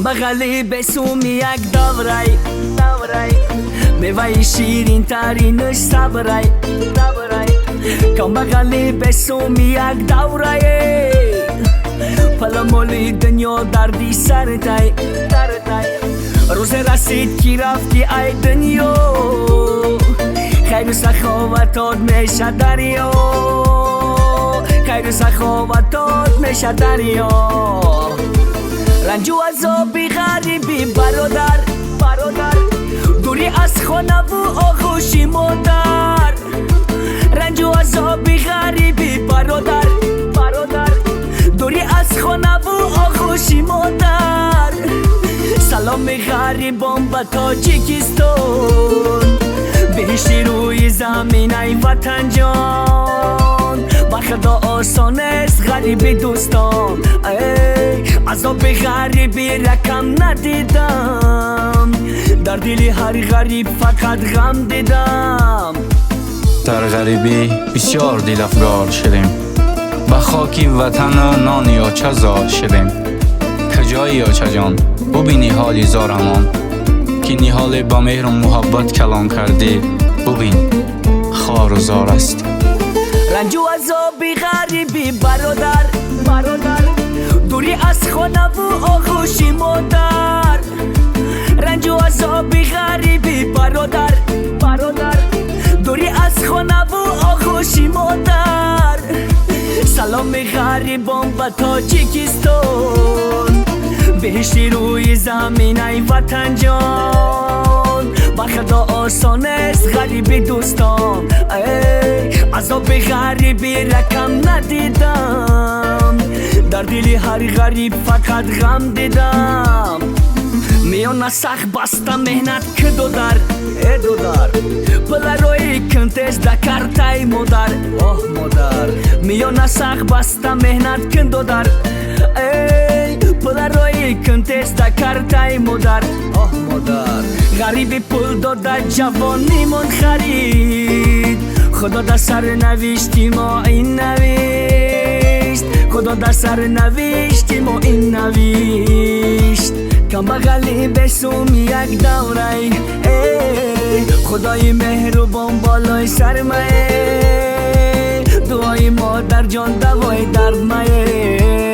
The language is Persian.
کام بغلی بسوم یک دورای میوه شیرین ترینش صبرای کام بغلی بسوم یک دورای پلا مولی دنیا دردی سرتای روز رسید کی رفتی ای دنیا خیر و سخاوتات میشه دریا خیر و سخاوتات میشه دریا رنج و عذابی غریبی برادر دوری از خانه و آغوشی مادر رنج و عذابی غریبی برادر دوری از خانه و آغوشی مادر سلام غریبان به تاجیکستان بهشتی روی زمین ای وطن جان با خدا آسان است غریبی دوستان عذاب غریبی رقم ندیدم در دل هر غریب فقط غم دیدم در غریبی بسیار دل افگار شدیم به خاکی وطن و نان یاچه زار شدیم کجای یاچه جان ببینی حالی زارمان که نهال با مهر و محبت کلان کردی ببین خار و زار است رنج و عذابی غریبی برادر دوری از خانه و آغوشی مادر رنج و عذابی غریبی برادر دوری از خانه و آغوشی مادر سلام غریبان به تاجیکستان بهشتی روی زمین ای وطن جان با خدا آسان است غریبی دوستان عذاب غریبی رقم ندیدم در دل هر غریب فقط غم دیدم میان سخت بسته مهنت که دودر پلروی کنتش دکر تای مادر میان سخت بسته مهنت که دودر پلروی کنتش دکر تای مادر غریبی پول داده جوانی من خرید خدا در سر نوشتی ما این نوشت خدا در سر نوشتی ما این نوشت کم بغلی بسوم یک دوره خدای مهربان بالای سرمه دعای مادر جان دوای درد مه